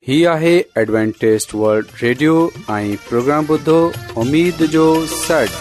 ही आहे Adventist world radio ऐं प्रोग्राम ॿुधो उम्मीद जो सॾ।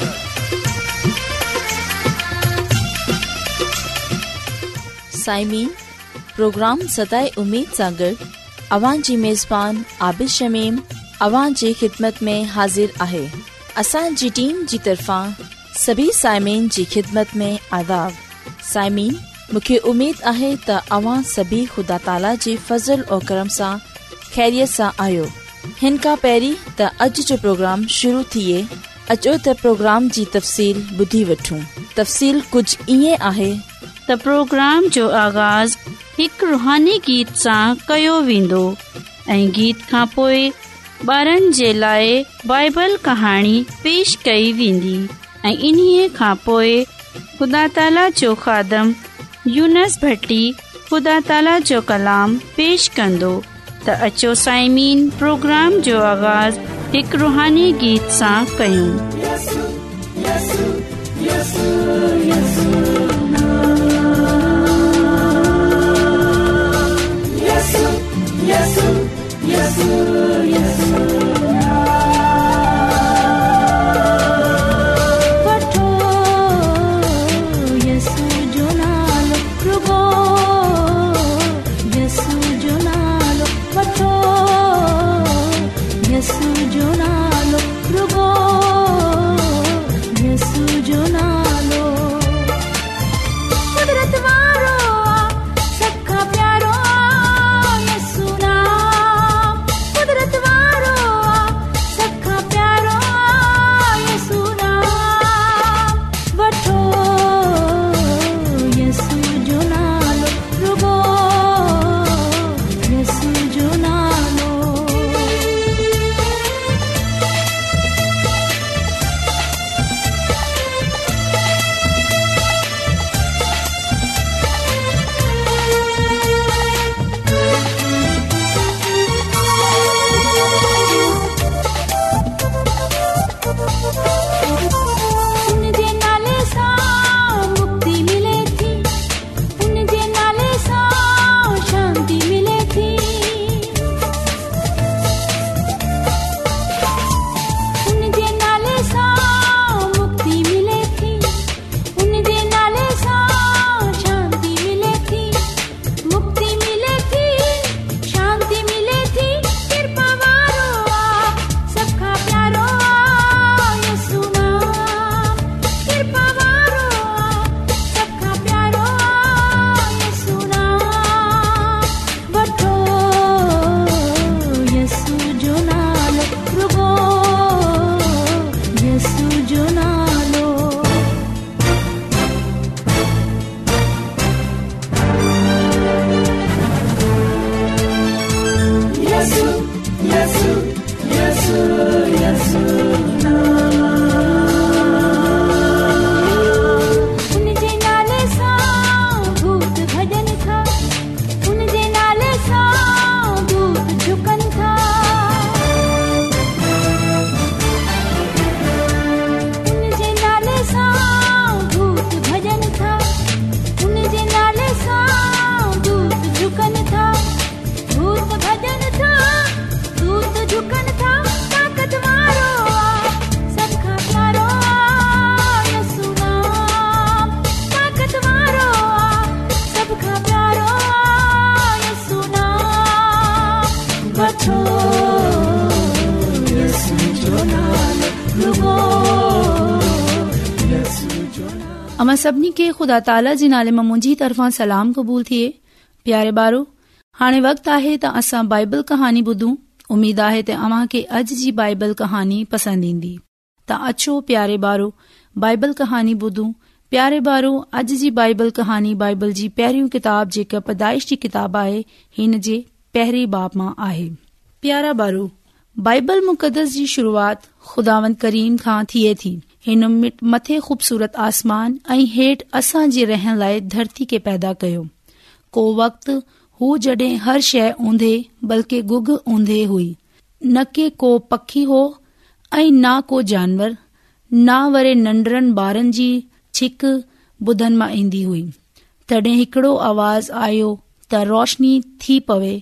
साइमीन, प्रोग्राम सदाए उम्मीद सां गॾु अवां जी मेज़बान आबिद शमीम अवां जी ख़िदमत में हाज़िर आहे। असांजी टीम जी तरफ़ां सभी साइमीन जी ख़िदमत में आदाब। साइमीन, मूंखे उम्मीद आहे त अवां सभी ख़ुदा ताला जी फज़ल और करम सां खैरियत सां आहियो। हिन खां पहिरीं त अॼु जो प्रोग्राम शुरू थिए, अचो त प्रोग्राम जी तफ़सील ॿुधी वठूं। तफ़सील कुझु ईअं आहे त प्रोग्राम जो आगाज़ हिकु रुहानी गीत सां कयो वेंदो ऐं गीत खां पोइ ॿारनि जे लाइ बाइबल कहाणी पेश कई वेंदी ऐं इन्हीअ खां पोइ ख़ुदा ताला जो ख़ादम यूनस भट्टी ख़ुदा ताला जो कलाम पेश कंदो। त अचो साइमीन, प्रोग्राम जो आगाज़ हिकु रुहानी गीत सां कयूं। यसु, यसु, यसु, यसु, यसु, यसु, यसु, यसु, वठो यसु जो नालो, रुगो यसु जो नालो, वठो यसु जो नालो, रुगो यसु जो नालो। कुदरत वारो सबका प्यारो यसु नाम, कुदरत वारो सबका प्यारो यसु नाम। वठो यसु जो नालो, रुगो यसु जो नालो। उनजे नाले सां मुक्ति मिले थी, उनजे नाले सां शांति मिले थी, उनजे नाले सां मुक्ति मिले थी, उनजे नाले सां शांति मिले थी, मुक्ति मिले थी, शांति मिले थी। कृपा वारो सबका प्यारो यसु नाम, कृपा वारो सबका प्यारो यसु नाम। वठो यसु जो नालो, रुगो यसु जो नालो। यसु, यसु, यसु, यसु उनजे नाले सां भूत भॼन था, उनजे नाले सां भूत झुकन था, उनजे नाले सां भूत भॼन था, उनजे नाले सां भूत झुकन था, भूत भॼन था, भूत झुकन था। ताकत वारो सबका प्यारो यसु नाम, ताकत वारो सबका प्यारो यसु नाम। वठो यसु जो नालो, रुगो यसु जो नालो। अमां सभिनी खे ख़ुदा ताला जे नाले मां मुंहिंजी तरफ़ां सलाम क़बूल थिए। प्यारे ॿारो, हाणे वक़्तु आहे त असां बाइबल कहानी ॿुधूं। उमीद आहे त अव्हां खे अॼु जी बाइबल कहानी पसंदि ईंदी। त अचो प्यारे ॿारो, बाइबल कहानी ॿुधूं। प्यारे ॿारो, अॼु जी बाइबल कहानी बाइबल जी पहिरियों किताब जेका पैदाइश जी किताब आहे, हिन जे पहिरें बाब मां आहे। प्यारा ॿारो, बाइबल मुक़दस जी शुरूआत ख़ुदावंद करीम खां थिए थी। हिन मथे ख़ूबसूरत आसमान ऐं हेठि असां जे रहण लाइ धरती खे पैदा कयो। को वक़्तु हू जॾहिं हर शइ ऊंधे बल्कि गुग ऊंधे हुई, न के को पखी हो ऐं ना को जानवर, ना वरे नंढड़नि ॿारनि जी छिक ॿुधनि मां ईंदी हुई। तॾहिं हिकिड़ो आवाज़ आयो त रोशनी थी पवे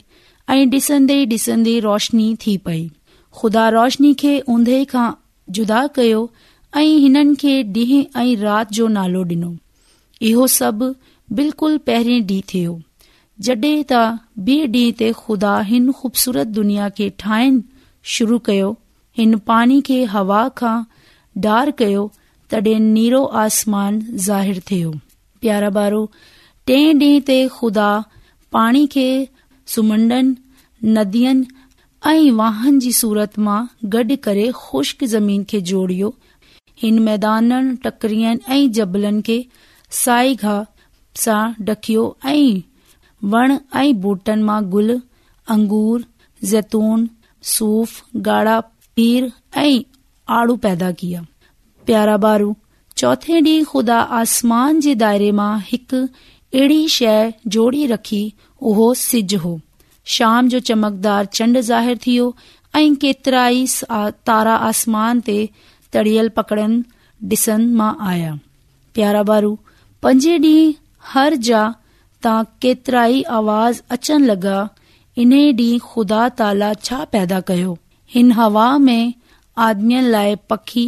ऐं ॾिसंदे ॾिसंदे रोशनी थी पई। ख़ुदा रोशनी खे ऊंदहि खां जुदा कयो ऐं हिननि खे ॾींहं ऐं राति जो नालो ॾिनो। इहो सभु बिल्कुलु पहिरें ॾींहुं थियो। जॾहिं त ॿिए ॾींहं ते ख़ुदा हिन ख़ूबसूरत दुनिया खे ठाहिण शुरू कयो, हिन पानी खे हवा खां डार कयो, तॾहिं नीरो आसमान ज़ाहिर थियो। प्यारा ॿारो, टें ॾींहं ते ख़ुदा पाणी खे समुंडनि, नदियुनि ऐं वाहन जी सूरत मां गॾु करे ख़ुश्क ज़मीन खे जोड़ियो। हिन मैदाननि, टकरियनि ऐं जबलनि खे साई घाह सां ढकियो ऐं वण ऐं बूटनि मां गुल, अंगूर, जैतून, सूफ़, ॻाढ़ा पीर ऐं आड़ू पैदा किया। प्यारा ॿारू, चौथे ॾींहुं ख़ुदा आसमान जे दायरे मां हिकु अहिड़ी शइ जोड़ी रखी, उहो सिज हो। शाम जो चमकदार चंड ज़ाहिर थियो ऐं केतिराई तारा आसमान ते तड़ियल पकड़नि ॾिसण मां आया। प्यारा ॿारू, पंजे ॾींहुं हर जा तां केतिराई आवाज़ अचण लॻा। इन ॾींहुं ख़ुदा ताला छा पैदा कयो? हिन हवा में आदमियुनि लाइ पखी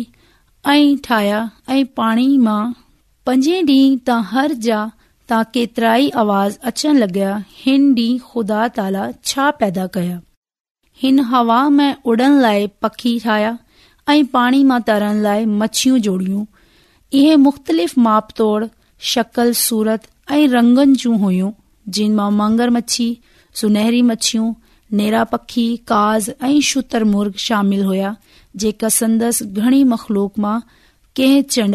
ऐं ठाहिया ऐं पाणी मां। पंजे ॾींहुं तां हर जा तां केतिराई आवाज़ अचण लॻा। हिन ॾींहुं ख़ुदा ताला छा पैदा कया? हिन हवा में उड़न लाइ पखी ठाहिया ऐं पाणी मां तरण लाइ मच्छियूं जोड़ियूं। इहे मुख़्तलिफ़ माप तोड़, शक्ल, सूरत ऐं रंगनि जूं हुयूं, जिन मां मगर मच्छी, सुनहरी मच्छियूं, नेरा पखी, काज़ ऐं शुतरमुर्ग शामिल हुया, जेका संदसि घणी मख़लूक मां कंहिं चंड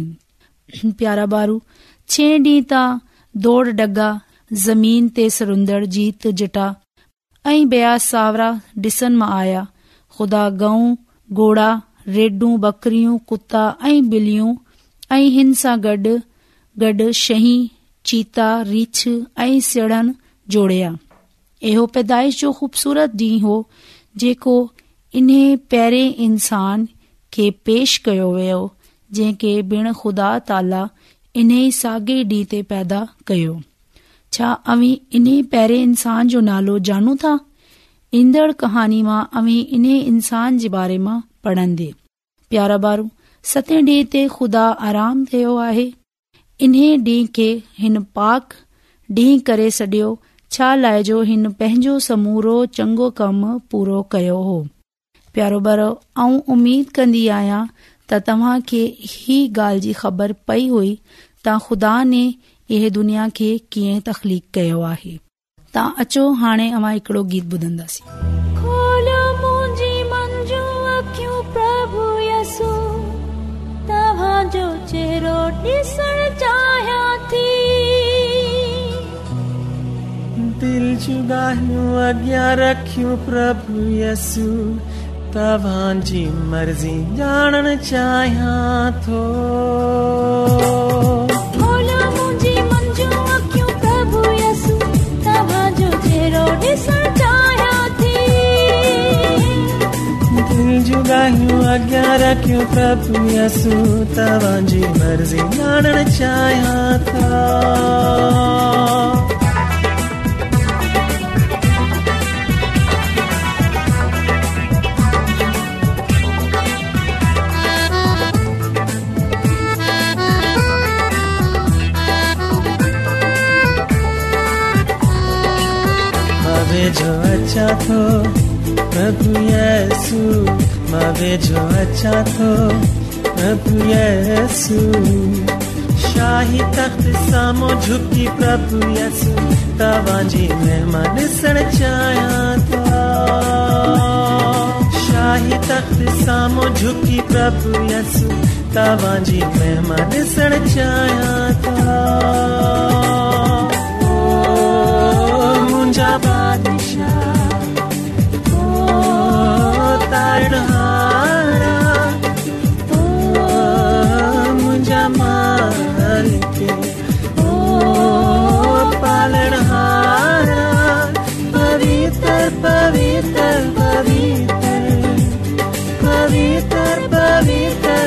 आहिनि। प्यारा ॿारू, छह ॾींहं तां दौड़ डगा, ज़मीन ते सरुंदड़, जीत, जटा ऐं ॿिया सावरा ॾिसण मां आया। ख़ुदा गऊं, घोड़ा, रेडूं, बकरियूं, कुता ऐं ॿिलियूं ऐं हिन सां गॾु गॾु शही, चीता, रीछ ऐं सिड़न जोड़िया। इहो पैदाइश जो ख़ूबसूरत ॾींहुं हो, जेको इन्हे पहिरें इंसान खे पेश कयो वियो, जंहिंखे बिन ख़ुदा ताला इन्हे साॻे ॾींहं ते पैदा कयो। छा अवी इन्हे पहिरें इंसान जो नालो ॼाणूं था? ईंदड़ कहानी मां अवी इन्हे इंसान जे बारे मां पढ़ंदे। प्यारा ॿारू, सतें ॾींहं ते ख़ुदा आराम थियो आहे। इन्हे ॾींहं खे हिन पाक ॾींहुं करे सॼियो, छा लाइ जो हिन पंहिंजो समूरो चङो कमु पूरो कयो हो। प्यारो ॿारो, आऊं उमीद कंदी आहियां त तव्हां खे ही ॻाल्हि जी ख़बर पई हुई त ख़ुदा ने इहे दुनिया खे कीअं तख़लीक़ कयो आहे। तां अचो हाणे अवां हिकिड़ो गीत ॿुधंदासीं। खोलियो मुंहिंजी मन जूं अखियूं प्रभु यसू, तव्हांजो चेहरो ॾिसण चाहियां थी। दिल जूं ॻाल्हियूं अॻियां रखियूं प्रभु यसू, तव्हांजी मर्ज़ी ॼाणण चाहियां थो। खोलियो मुंहिंजी मन जूं अखियूं प्रभु यसू, तव्हांजो चेहरो ॾिसण चाहियां थी। दिल जूं ॻाल्हियूं अॻियां रखियूं प्रभु यसू, तव्हांजी मर्ज़ी ॼाणण चाहियां थो। जो अच्छा थो प्रभु यसू, मावे जो अच्छा थो प्रभु यसू। शाही तख्त सामो झुकी प्रभु यसू, तव्हांजी महिमा ॾिसण चाहियां थो। शाही तख्त सामो झुकी प्रभु यसू, तव्हांजी महिमा ॾिसण चाहियां थो। मुंहिंजा बादशाह, तारणहारा, मुंहिंजा मालिक, पालणहारा, पवित्र पवित्र पवित्र पवित्र पवित्र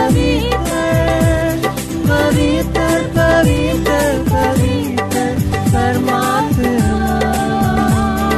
पवित्र पवित्र पवित्र परमात्मा।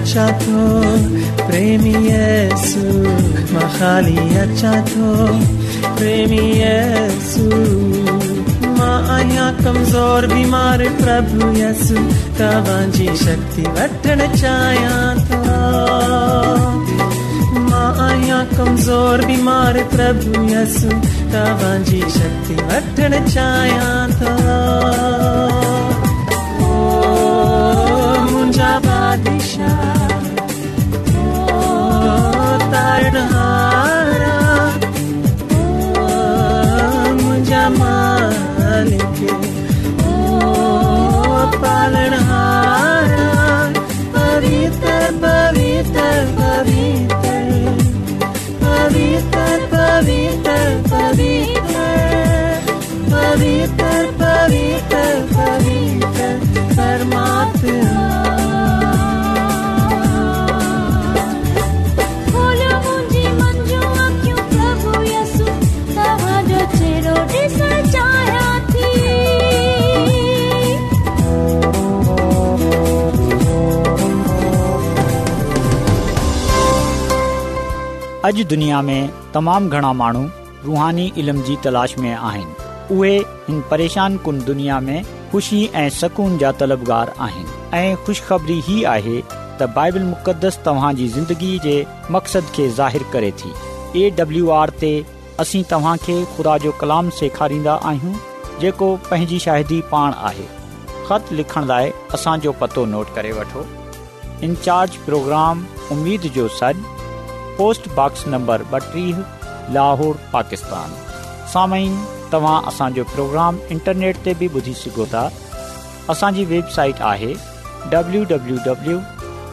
अचा थो, प्रेमी येसु मां ख़ाली अचा थो, प्रेमी येसु मां आहियां कमज़ोर बीमार, प्रभु येसु तव्हांजी शक्ति वठण चाहियां थो। मां आहियां कमज़ोर बीमार, प्रभु येसु तव्हांजी शक्ति वठण चाहियां थो। मुंहिंजा बादशाह, तारणहारा, मुंहिंजा मालिक, पालनहारा, पवित्र पवित्र पवित्र पवित्र पवित्र पवित्र पवित्र पवित्र पवित्र परमात्मा। खोलो मुंहिंजी मंजू अखियूं, प्रभु यसु तव्हांजो चेहरो ॾिसण चाहियां थी। अॼु दुनिया में तमामु घणा माण्हू रूहानी इल्म जी तलाश में आहिनि। उहे हिन परेशान कुन दुनिया में ख़ुशी ऐं सकून जा तलबगार आहिनि ऐं ख़ुशख़बरी ही आहे त बाइबल मुक़दस तव्हांजी ज़िंदगी जे मक़सद खे ज़ाहिर करे थी। AWR ते असीं तव्हांखे ख़ुदा जो कलाम सेखारींदा आहियूं जेको पंहिंजी शाहिदी पाण आहे। ख़त लिखण लाइ असांजो पतो नोट करे वठो। इंचार्ज प्रोग्राम उम्मीद जो सॾ, post box number 32, Lahore, Pakistan. सामईन, तव्हां असांजो प्रोग्राम इंटरनेट ते बि ॿुधी सघो था। असांजी वेबसाइट आहे www.awr.org।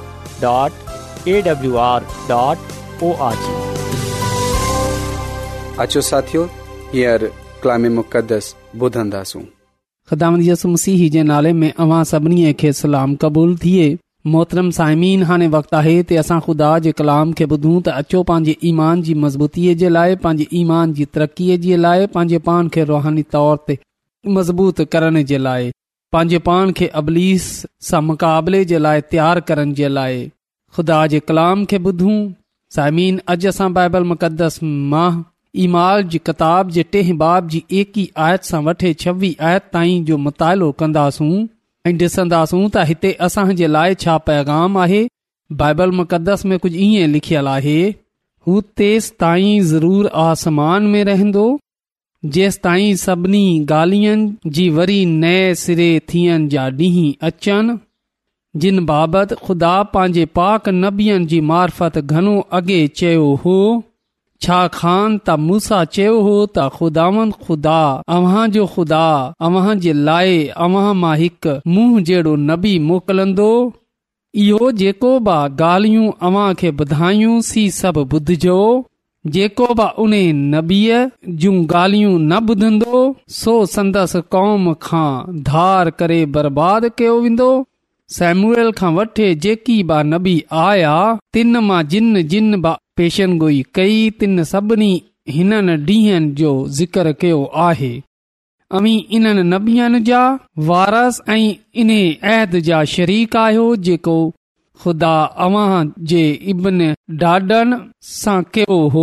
अचो साथियो, हींअर कलाम मुक़दस ॿुधंदासूं। ख़ुदावंद यसू मसीह जे नाले में अवां सभिनी खे सलाम क़बूल थिए। मोहतरम साइमीन, हाणे वक़्तु आहे त असां ख़ुदा जे कलाम खे ॿुधूं त अचो पंहिंजे ईमान जी मज़बूतीअ जे लाइ, पंहिंजे ईमान जी तरक़ीअ जे लाइ, पंहिंजे पान खे रूहानी तौर ते मज़बूत करण जे लाइ, पंहिंजे पान खे अबलीस सां मुक़ाबले जे लाइ तयारु करण जे लाइ ख़ुदा जे कलाम खे ॿुधूं। साइमीन, अॼु असां बाइबल मुक़दस मां ईमाल जी किताब जे 10 बाब जी 21 आयत सां वठे 26 आयत ताईं जो मुतालो कंदासूं ऐं ॾिसंदासूं त हिते असांजे लाइ छा पैगाम आहे। बाइबल मुक़दस में कुझु ईअं लिखियलु आहे, हू तेसि ताईं ज़रूर आसमान में रहंदो जेसि ताईं सभिनी ॻाल्हियुनि जी वरी नए सिरे थियण जा ॾींहं अचनि, जिन बाबति ख़ुदा पंहिंजे पाक नबियनि जी मार्फत घणो अॻे चयो हो। छा ख़ान त मूसा चयो हो त ख़ुदावंद ख़ुदा अव्हां जो ख़ुदा अव्हां जे लाइ अव्हां मां हिकु मुंहुं जहिड़ो नबी मोकिलंदो। इहो जेको बि ॻाल्हियूं अव्हां खे ॿुधायूं सी सभु ॿुधजो। जेको बि उन नबीअ जूं ॻाल्हियूं न ॿुधंदो सो संदसि क़ौम खां धार करे बर्बाद कयो वेंदो। सैमुएल खां वठे जेकी बि नबी आया, तिन मां जिन बि पेशनगोई कई, तिन सभिनी हिननि ॾींहनि जो ज़िक्र कयो आहे। अवी इन्हनि नबियनि जा वारस ऐं इन अहद जा शरीक आहियो जेको ख़ुदा अव्हां जे इब्न ॾाॾनि सां कयो हो।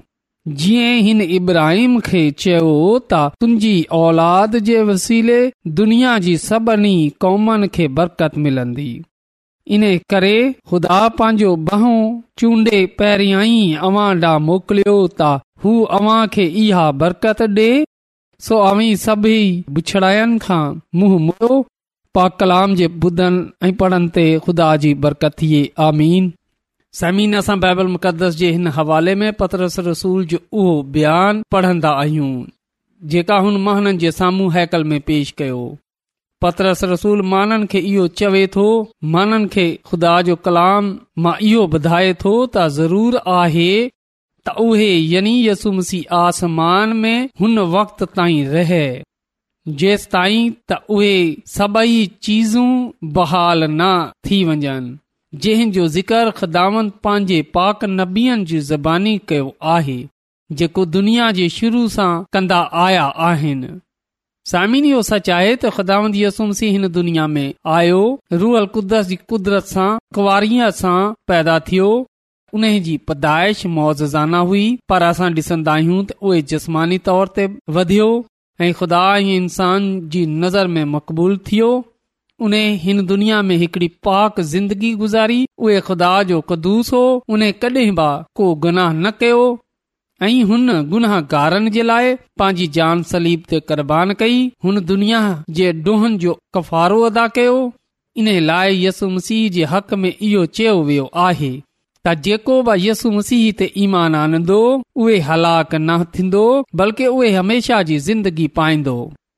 जीअं हिन इब्राहिम खे चयो त तुंहिंजी औलाद जे वसीले दुनिया जी सभिनी क़ौमनि खे बरकत मिलंदी। इन करे ख़ुदा पंहिंजो बहू चूंडे पहिरियां ई अव्हां ॾांहुं मोकिलियो त हू अव्हां खे इहा बरकत ॾे। सो अवी सभई बुछड़ायनि खां मुंहुं मोड़ो। पाक कलाम जे ॿुधनि ऐं पढ़नि ते ख़ुदा जी बरकत थिए। आमीन। समीन, असां बाइबल मुक़दस जे हिन हवाले में पतरस रसूल जो उहो बयान पढ़ंदा आहियूं जेका हुन महननि जे साम्हूं हैकल में पेश कयो। पतरस रसूल माननि खे इहो चवे थो, माननि खे ख़ुदा जो कलाम मां इहो ॿुधाए थो त ज़रूर आहे त उहे यानी यसू मसीह आसमान में हुन वक़्त ताईं रहे जेसि ताईं त उहे सभई चीज़ूं बहाल न थी वञनि, जंहिं जो ज़िक्र ख़ुदावंद पंहिंजे पाक नबियनि जी ज़बानी कयो आहे जेको दुनिया जे शुरू सां कंदा आया आहिनि। सामीन इहो सच आहे त ख़ुदावंद यसू मसीह हिन दुनिया में आयो, रूहल कुदस जी कुदरत सां कुंवारीअ सां पैदा थियो। उन जी पैदाइश मौजज़ाना हुई, पर असां ॾिसंदा आहियूं त उहे जिस्मानी तौर ते वधियो ऐं ख़ुदा ऐं इंसान जी नज़र में मक़बूल थियो। उन हिन दुनिया में हिकड़ी पाक ज़िंदगी गुज़ारी। उहे ख़ुदा जो क़दूस हो, उन कॾहिं बि को गुनाह न कयो ऐं हुन गुनाहगारनि जे लाइ पंहिंजी जान सलीब ते क़ुर्बान कई। हुन दुनिया जे ॾोहनि जो कफ़ारो अदा कयो। इन लाइ यसू मसीह जे हक़ में इहो चयो वियो आहे त जेको बि यसू मसीह ते ईमान आनंदो उहे हलाक न थींदो, बल्कि उहे हमेशा जी ज़िंदगी पाईंदो।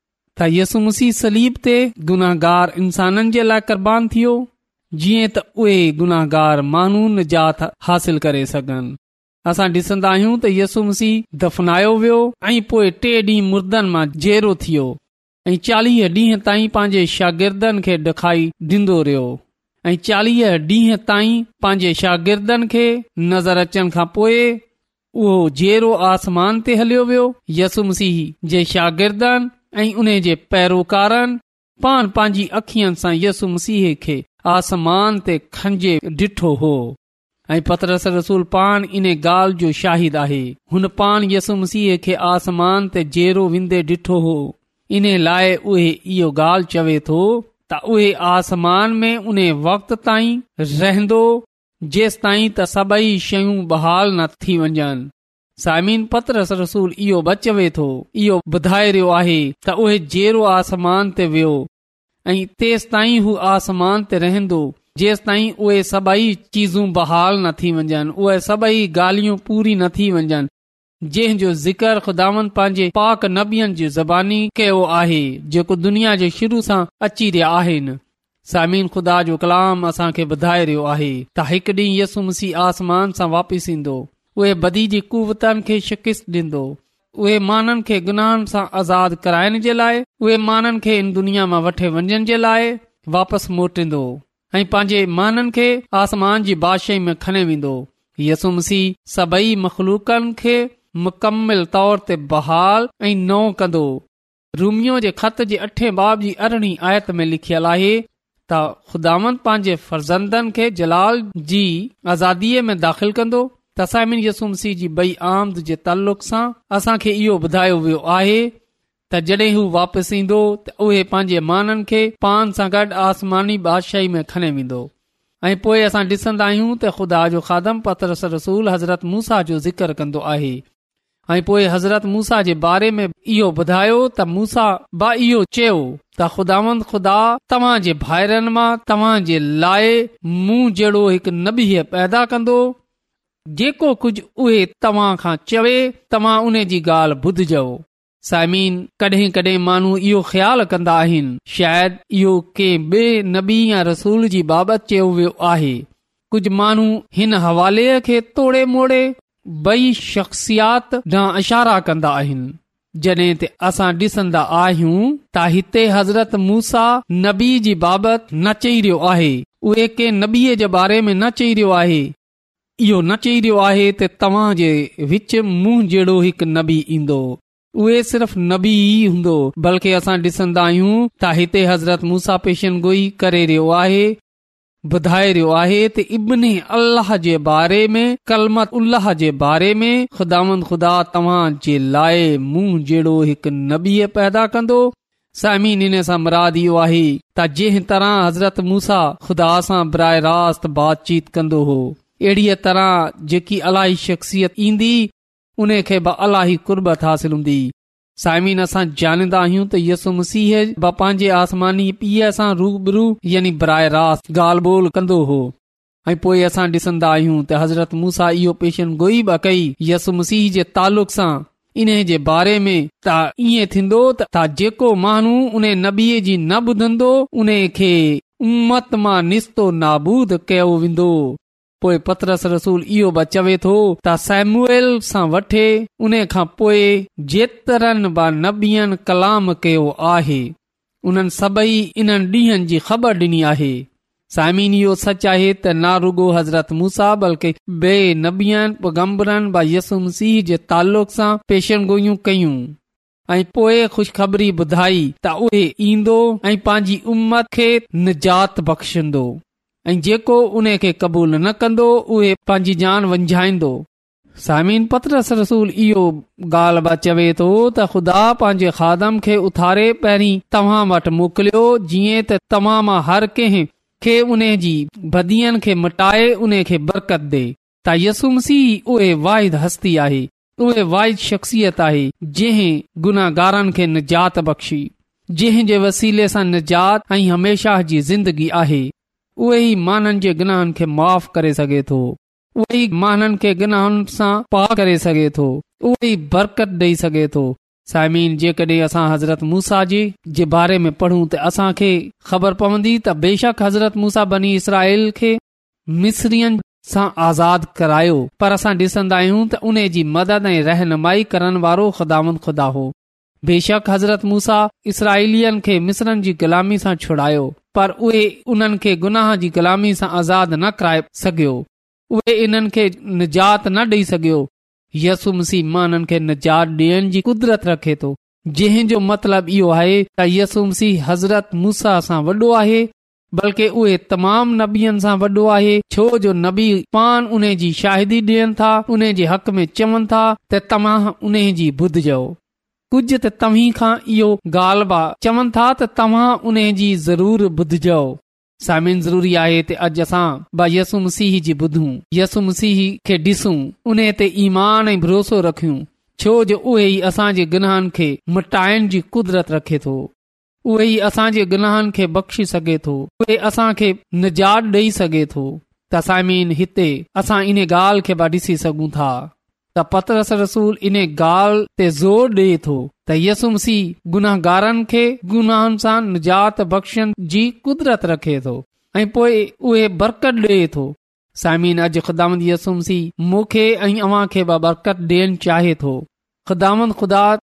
त यसू मसीह सलीब ते गुनाहगार इंसाननि जे लाइ क़ुर्बान थियो, जीअं त उहे गुनाहगार माण्हू निजात हासिल करे सघनि। असां ॾिसंदा आहियूं त यसू मसीह दफ़नायो वियो ऐं पोइ 3 ॾींहं मुर्दनि मां जेरो थियो ऐं 40 ॾींहं ताईं पंहिंजे शागिर्दनि खे ॾिखाई ॾींदो रहियो ऐं 40 ॾींहं ताईं पंहिंजे शागिर्दनि खे नज़र अचण खां पोइ उहो जेरो आसमान ते हलियो वियो। यसू मसीह जे शागिर्दनि ऐं उन जे पैरोकारनि पाण पंहिंजी अखियुनि सां यसू मसीह खे आसमान ते खंजे ॾिठो हो ऐं पतरस रसूल पाण इन ॻाल्हि जो शाहिद आहे। हुन पाण यसू मसीह खे आसमान ते जेरो विंदे ॾिठो हो। इन लाइ उहे इहो ॻाल्हि चवे थो त उहे आसमान में उन वक़्त ताईं रहंदो जेसि ताईं त सभई शयूं बहाल न थी वञनि। साइमीन पतरस रसूल इहो बि चवे थो, इहो ॿुधाए रहियो आहे त उहे जेरो आसमान ते वियो ऐं तेसि ताईं हू आसमान ते रहंदो जेसि ताईं उहे सभई चीज़ूं बहाल न थी वञनि, उहे सभई ॻाल्हियूं पूरी न थी वञनि जंहिंजो ज़िक्र ख़ुदावंद पंहिंजे पाक नबियनि जी ज़बानी कयो आहे, जेको दुनिया जे शुरू सां अची रहिया आहिनि। सामीन ख़ुदा जो कलाम असांखे ॿुधाए रहियो आहे त हिकु ॾींहुं यसू मसीह आसमान सां वापस ईंदो। उहे बदी जी कुवतनि खे शिकिस्त ॾींदो। उहे माननि खे गुनाहनि सां आज़ाद कराइण जे लाइ, उहे माननि खे इन दुनिया मां वठे वञण जे लाइ वापसि मोटींदो ऐं पंहिंजे माननि खे आसमान जी बादशाही में खणे वेंदो। यसू मसीह सभई मख़लूकनि खे मुकमिल तौर ते बहाल ऐं नओं कंदो। रूमियो जे ख़त जे 8 बाब जी 18 आयत में लिखियल आहे त ख़ुदावंद पंहिंजे फर्ज़ंदनि खे जलाल जी आज़ादीअ में दाख़िल कंदो। त साइमिन यसू मसीह जी बई आमद जे ताल्लुक़ सां असांखे इहो ॿुधायो वियो आहे त जॾहिं हू वापसि ईंदो त उहे पंहिंजे माननि खे पान सां गॾु आसमानी बादशाही में खणे वेंदो। ऐं पोइ असां ॾिसंदा आहियूं त ख़ुदा जो खादम पतरस रसूल हज़रत मूसा जो ज़िक्र कंदो आहे ऐं पोइ हज़रत मूसा जे बारे में इहो ॿुधायो त मूसा बा इहो चयो त ख़ुदावंद ख़ुदा तव्हां जे भाइरनि मां तव्हां जे लाइ मूं जहिड़ो हिकु नबीअ पैदा कंदो, जेको कुझु उहे तव्हां खां चवे तव्हां उन जी ॻाल्हि ॿुधजो। साइमीन कॾहिं कॾहिं माण्हू इहो ख़्यालु कंदा आहिनि शायदि इहो कंहिं ॿिए नबी या रसूल जी बाबति चयो वियो आहे। कुझु माण्हू हिन हवाले खे तोड़े मोड़े बई शख़्सियात ॾांहुं इशारा कंदा आहिनि, जॾहिं ते असां ॾिसंदा आहियूं त हिते हज़रत मूसा नबी जी बाबति न चई रहियो आहे, उहे कंहिं नबीअ जे बारे में न चई रहियो आहे। इहो न चई रहियो आहे त तव्हां जे विच मूं जहिड़ो हिकु नबी ईंदो, उहे सिर्फ़ नबी ई हूंदो, बल्कि असां ॾिसंदा आहियूं त हिते हज़रत मूसा पेशन गोई करे रहियो आहे, ॿुधाए रहियो आहे त इब्ने अल्लाह जे बारे में, कलमत उल्लाह जे बारे में ख़ुदावंद ख़ुदा तव्हां जे लाइ मूं जहिड़ो हिकु नबीअ पैदा कंदो। साइमीन इन सां मुराद इहो आहे त जंहिं तरह हज़रत मूसा ख़ुदा सां बराह रास्त बातचीत कंदो हो, अहिड़ीअ तरह जेकी अलाही शख़्सियत ईंदी उन खे बि अलाही कुर्बत हासिल हूंदी। साइमीन असां ॼाणींदा आहियूं त यसू मसीह बि पंहिंजे आसमानी पीउ सां रूबरू यानी बराह रास्त ॻाल्हि ॿोल कंदो हो। ऐं पोइ असां ॾिसंदा आहियूं त हज़रत मूसा इहो पेशन गोई बि कई यसू मसीह जे ताल्लुक़ सां इन जे बारे में त ईअं थींदो त जेको माण्हू उन नबीअ जी न ॿुधंदो उन खे उम्मत मां निस्तो नाबूद कयो वेंदो। पोइ पतरस रसूल इहो बि चवे थो त सैमुएल सां वठे उन खां पोइ जेतिरनि बि नबियनि कलाम कयो आहे उन्हनि सभई इन्हनि ॾींहनि जी ख़बर ॾिनी आहे। साइमीन इहो सच आहे त न रुगो हज़रत मूसा बल्कि ॿिए नबियनि पैगंबरनि बि यसू मसीह जे ताल्लुक़ सां पेशन गोइयूं कयूं। ऐं पोइ ख़ुशख़बरी ॿुधाई त उहे ईंदो ऐं पंहिंजी उम्मत खे निजात बख़्शंदो ऐं जेको उन खे क़बूल न कंदो उहे पंहिंजी जान वंझाईंदो। सामीन, पतरस रसूल इहो ॻाल्हि बि चवे थो त ख़ुदा पंहिंजे खादम खे उथारे पहिरीं तव्हां वटि मोकिलियो जीअं त तव्हां मां हर कंहिं खे उन जी बदियन खे मिटाए उन खे बरकत ॾे। त यसू मसीह उहे वाहिद हस्ती आहे, उहे वाहिद शख़्सियत आहे जंहिं गुनाहगारनि खे निजात बख़्शी, जंहिं जे वसीले सां निजात ऐं हमेशा जी ज़िंदगी आहे। उहे ई माननि जे गुनाहनि खे माफ़ करे सघे थो, उहे ई माननि खे गुनाहनि सां पाक करे सघे थो, उहे ई बरकत ॾेई सघे थो। साइमीन, जेकॾहिं असां हज़रत मूसा जे बारे में पढ़ूं त असां खे ख़बर पवंदी त बेशक हज़रत मूसा बनी इसराइल खे मिस्रियन सां आज़ाद करायो, पर असां ॾिसंदा आहियूं त उन जी मदद ऐं रहनुमाई करण वारो ख़ुदावंद ख़ुदा हो। बेशक हज़रत मूसा इसराइलियन खे मिस्रन जी ग़ुलामी सां छुड़ायो, पर उहे उन्हनि खे गुनाह जी ग़ुलामी सां आज़ाद न कराए सघियो, उहे इन्हनि खे निजात न ॾेई सघियो। यसू मसीह माननि खे निजात ॾियण जी कुदरत रखे थो, जंहिं जो मतिलब इहो आहे त यसू मसीह हज़रत मूसा सां वॾो आहे, बल्कि उहे तमाम नबियनि सां वॾो आहे, छो जो नबी पान उन जी शाहिदी ॾियनि था, उन जे हक़ में चवनि था त तव्हां उन जी ॿुधजो। कुझु त तव्हीं खां इहो ॻाल्हि बि चवनि था त तव्हां उन जी ज़रूर ॿुधजो। सामिन, ज़रूरी आहे त अॼु असां बि यसू मसीह जी ॿुधूं, यसू मसीह खे ॾिसूं, उन ते ईमान ऐं भरोसो रखियूं, छो जो उहे ई असांजे गुनाहनि खे मिटाइण जी कुदरत रखे थो, उहे ई असांजे गुनाहनि खे बख़्शी सघे थो, उहे असांखे निजात ॾेई सघे थो। त साइमीन, हिते असां इन ॻाल्हि खे बि ॾिसी सघूं था त पतरस रसूल इन ॻाल्हि ते ज़ोर ॾिए थो त यसू मसीह गुनाहगारनि खे गुनाहनि सां निजात बख़्शण जी कुदरत रखे थो ऐं पोइ उहे बरकत ॾिए थो। साइमीन, अॼु ख़ुदावंद यसू मसीह मूंखे ऐं अव्हां खे बि बरकत ॾियणु चाहे थो। ख़ुदावंद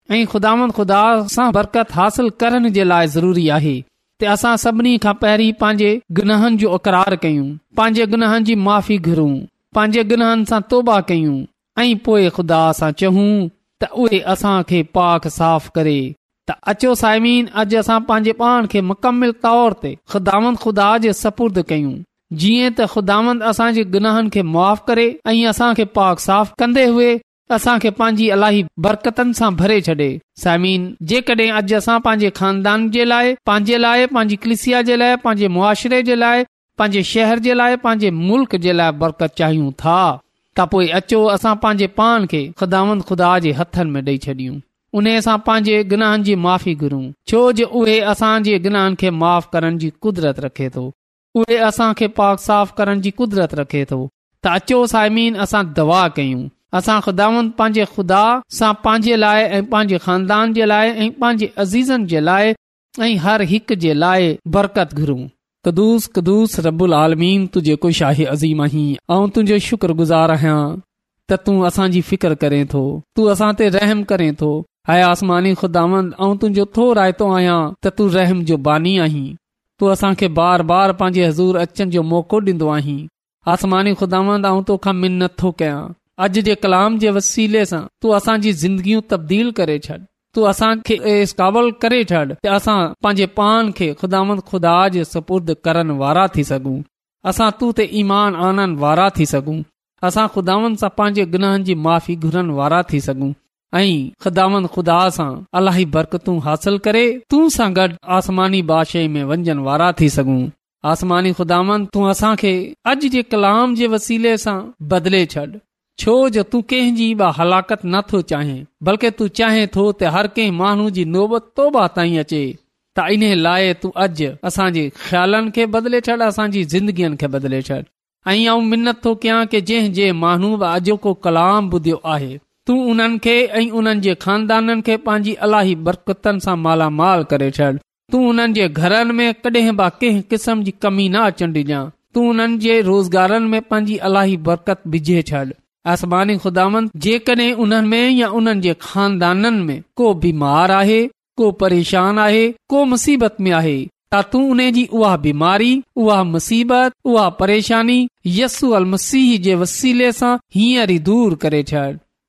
ख़ुदा सां बरकत हासिल करण जे लाइ ज़रूरी आहे त असां सभिनी खां पहिरीं पंहिंजे गुनाहनि जो इक़रार कयूं, पंहिंजे गुनाहनि जी माफ़ी घुरूं, पंहिंजे गुनाहनि सां तौबा कयूं ऐं पोइ ख़ुदा सां चऊं त उहे असां खे पाक साफ़ करे। त अचो साइमीन, अॼु असां पंहिंजे पाण खे मुकमिल तौर ते ख़ुदावंद ख़ुदा जे सपुर्द कयूं, जीअं त ख़ुदावंद असांजे गुनाहनि खे माफ़ करे ऐं असां खे पाक साफ़ कंदे हुए असां खे पंहिंजी इलाही बरकतनि सां भरे छॾे। साइमीन, जेकॾहिं अॼु असां पंहिंजे खानदान जे लाइ, पंहिंजे लाइ, पंहिंजी कलीसिया जे लाइ, पंहिंजे मुआशिरे जे लाइ, पंहिंजे शहर जे लाइ, पंहिंजे मुल्क जे लाइ बरकत चाहियूं था, त पोइ अचो असां पंहिंजे पान खे ख़ुदावंद ख़ुदा जे हथनि में ॾेई छॾियूं, उन सां पंहिंजे गुनाहनि जी माफ़ी घुरूं, छो जो उहे असांजे गुनाहनि खे माफ़ करण जी कुदरत रखे थो, उहे असां खे पाक साफ़ करण जी कुदरत रखे थो। त अचो साइमीन, असां दुआ कयूं, असां ख़ुदावंद पंहिंजे ख़ुदा सां पंहिंजे लाइ ऐं पंहिंजे खानदान जे लाइ ऐं पंहिंजे अज़ीज़नि जे लाइ ऐं हर हिक जे लाइ बरकत घुरूं। कदूस कदूस रब्बुल आलमीन, तू जेको शाही अज़ीम आहीं, ऐं तुंहिंजो शुक्रगुज़ार आहियां त तूं असांजी फिकर करें थो, तू असां ते रहम करें थो। हाय आसमानी ख़ुदावंद, ऐं तुंहिंजो थो रायतो आहियां त तू रहम जो बानी आहीं, तू असां खे बार बार पंहिंजे हज़ूर अचण जो मौक़ो ॾींदो आहीं। आसमानी ख़ुदावंद, ऐं तोखां मिन्नत थो कयां, अॼु जे कलाम जे वसीले सां तू असांजी ज़िंदगियूं तब्दील करे छॾ, तू असां खे इस क़ाबिल करे छॾ त असां पंहिंजे पान खे ख़ुदावंद ख़ुदा जे सपुर्द करण वारा थी सघूं, असां तू ते ईमान आणण वारा थी सघूं, असां ख़ुदावंद सां पंहिंजे गुनाहनि जी माफ़ी घुरण वारा थी सघूं ऐं ख़ुदावंद ख़ुदा सां अलाही बरकतूं हासिल करे तू सां गॾु आसमानी बादशाही में वञण वारा थी सघूं। आसमानी ख़ुदावंद, तू असां खे अॼु जे कलाम जे वसीले सां बदिले छॾ, छो जो तू कंहिंजी बि हलाकत नथो चाहे, बल्कि तू चाहे थो त हर कंहिं माण्हू जी नौबत तौबा ताईं अचे। त इन लाइ तू अॼु असांजे ख़्यालनि खे बदिले छॾ, असांजी ज़िंदगियुनि खे बदिले छॾ ऐं आऊं मिन्नत थो कयां कि जंहिं माण्हू बि अॼोको कलाम ॿुधियो आहे, तू उन्हनि खे ऐं उन्हनि जे खानदाननि खे पंहिंजी अलाही बरकतनि सां मालामाल करे छॾ। तू उन्हनि जे घरनि में कॾहिं बि कंहिं क़िस्म जी कमी न अचण ॾिजां, तू उन्हनि जे रोज़गारनि में पंहिंजी अलाही बरकत विझे छॾ। आसमानी ख़ुदावंद, जेकॾहिं उन्हनि में या उन्हनि जे खानदाननि में को बीमार आहे, को परेशान आहे, को मुसीबत में आहे, त तू उन जी उहा बीमारी, उहा मुसीबत, उहा परेशानी यसू अल मसीह जे वसीले सां हींअर ई दूर करे छॾ।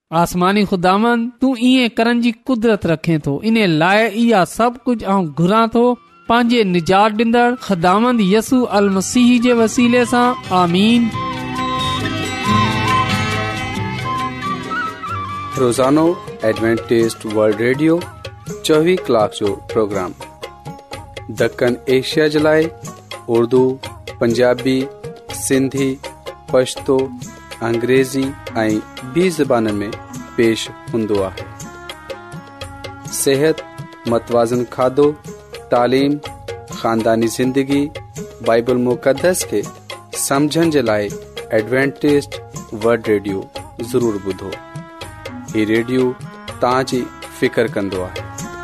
आसमानी खुदावन तूं ईअं करण जी कुदरत रखे थो। इन लाइ इहा सभु कुझु आऊं घुरां थो पंहिंजे निजात ॾींदड़ खुदावंद यसू अल मसीह जे वसीले सां, आमीन। रोज़ानो एडवेंटिस्ट वर्ल्ड रेडियो 24 कलाक जो प्रोग्राम दक्कन एशिया जे लाइ उर्दू, पंजाबी, सिंधी, पश्तो, अंग्रेज़ी ऐं ॿी ज़बाननि में पेश हूंदो आहे। सेहत, मतवाज़न खाधो, तालीम, ख़ानदानी ज़िंदगी, बाइबल मुक़दस खे समझण जे लाइ एडवेंटिस्ट वर्ल्ड रेडियो ज़रूर ॿुधो। ही रेडियो तव्हांजी फिकर कंदो आहे।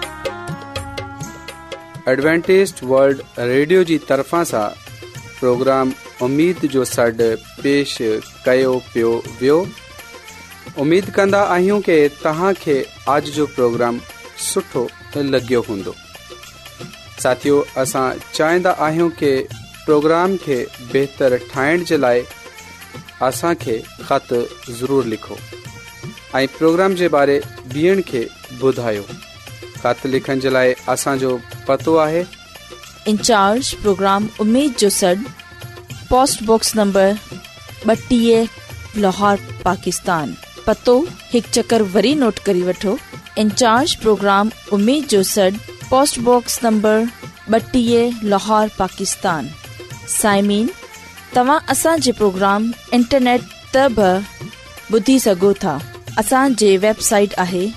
एडवेंटिस्ट वर्ल्ड रेडियो जी तरफ़ां सां प्रोग्राम उम्मीद जो सॾु पेश कयो पियो वियो। उम्मीद कंदा आहियूं कि तव्हांखे अॼु जो प्रोग्राम सुठो लॻियो हूंदो। साथियो, असां चाहींदा आहियूं कि प्रोग्राम खे बहितर ठाहिण जे लाइ असांखे ख़त ज़रूर लिखो ऐं प्रोग्राम जे बारे ॿियनि खे ॿुधायो। ख़त लिखण जे लाइ असांजो पतो आहे इंचार्ज प्रोग्राम उम्मीद जो सॾु, post box number 32, Lahore, Pakistan. पतो हिकु चकर वरी नोट करी वठो। इंचार्ज प्रोग्राम उम्मीद जो सॾु, post box number 32, Lahore, Pakistan. साइमीन, तव्हां असांजे प्रोग्राम इंटरनेट ते बि ॿुधी सघो था। असांजे वेबसाइट आहे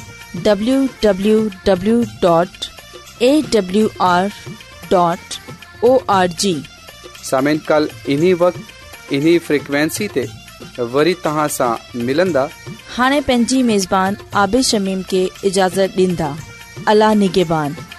www.awr.org। सामिन, कल इन्ही वक्त इन्ही फ्रीक्वेंसी ते वरी तव्हां सां मिलंदा। हाणे पंहिंजी मेज़बान आबिद शमीम खे इजाज़त ॾींदा। अल्लाह निगहबान।